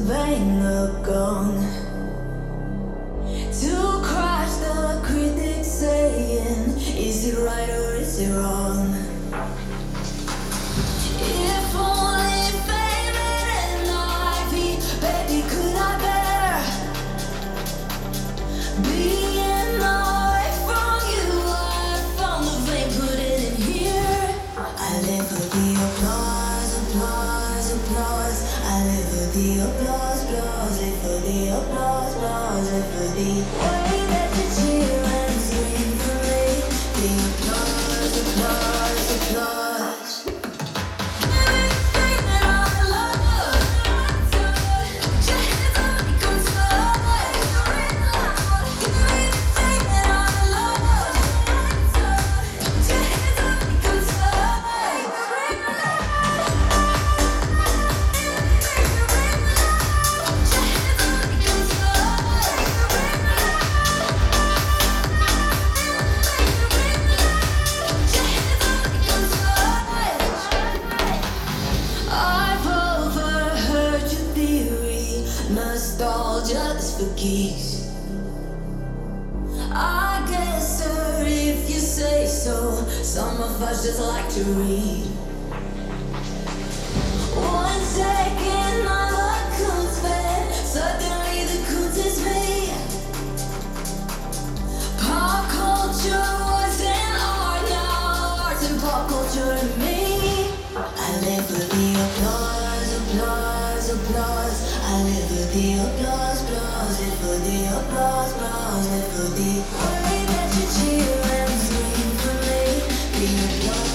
bang the gong to crush the critics saying, is it right or is it wrong? If only fame and ivy, baby, could I bear being away from you? I found the flame, put it in here. I live for the applause, applause, applause. I live for the applause, applause. Live for the applause, applause. Live for the way that you cheer and scream for me. The applause, applause, applause. Nostalgia is for geeks. I guess, sir, if you say so. Some of us just like to read. 1 second I'm a Kuntz fan, suddenly the Kuntz is me. Pop culture wasn't art, now art's and pop culture and me. I live for the applause, applause, applause. I live for the applause, applause. Live for the applause, applause. Live for the way that you cheer and scream for me. The applause.